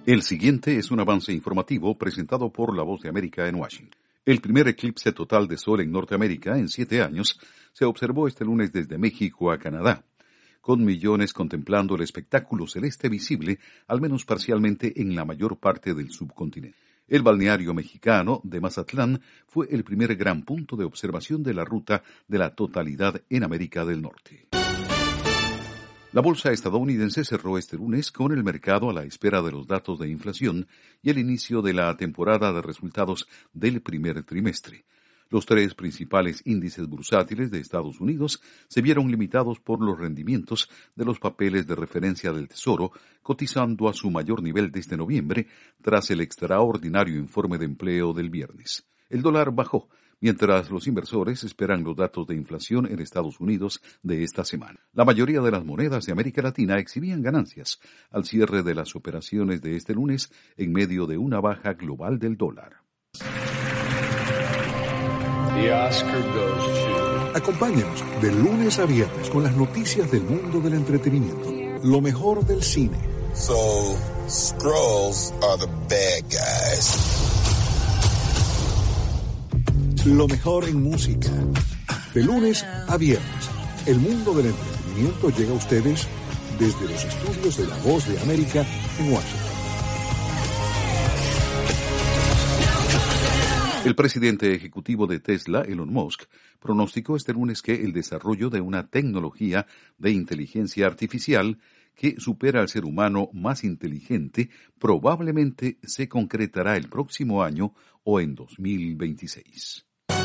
El siguiente es un avance informativo presentado por La Voz de América en Washington. El primer eclipse total de sol en Norteamérica en 7 años se observó este lunes desde México a Canadá, con millones contemplando el espectáculo celeste visible, al menos parcialmente, en la mayor parte del subcontinente. El balneario mexicano de Mazatlán fue el primer gran punto de observación de la ruta de la totalidad en América del Norte. La bolsa estadounidense cerró este lunes con el mercado a la espera de los datos de inflación y el inicio de la temporada de resultados del primer trimestre. Los 3 principales índices bursátiles de Estados Unidos se vieron limitados por los rendimientos de los papeles de referencia del Tesoro, cotizando a su mayor nivel desde noviembre, tras el extraordinario informe de empleo del viernes. El dólar bajó, mientras los inversores esperan los datos de inflación en Estados Unidos de esta semana. La mayoría de las monedas de América Latina exhibían ganancias al cierre de las operaciones de este lunes en medio de una baja global del dólar. Acompáñenos de lunes a viernes con las noticias del mundo del entretenimiento. Lo mejor del cine. So, Skrulls are the bad guys. Lo mejor en música. De lunes a viernes, el mundo del entretenimiento llega a ustedes desde los estudios de La Voz de América en Washington. El presidente ejecutivo de Tesla, Elon Musk, pronosticó este lunes que el desarrollo de una tecnología de inteligencia artificial que supera al ser humano más inteligente probablemente se concretará el próximo año o en 2026.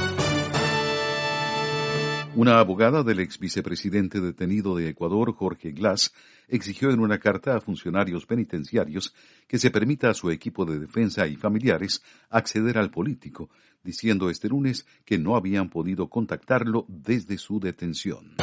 Una abogada del ex vicepresidente detenido de Ecuador, Jorge Glass, exigió en una carta a funcionarios penitenciarios que se permita a su equipo de defensa y familiares acceder al político, diciendo este lunes que no habían podido contactarlo desde su detención.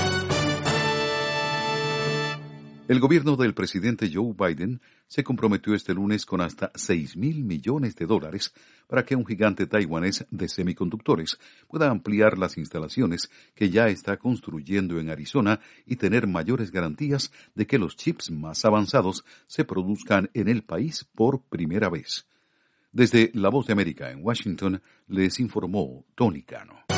El gobierno del presidente Joe Biden se comprometió este lunes con hasta $6,000 millones para que un gigante taiwanés de semiconductores pueda ampliar las instalaciones que ya está construyendo en Arizona y tener mayores garantías de que los chips más avanzados se produzcan en el país por primera vez. Desde La Voz de América en Washington, les informó Tony Cano.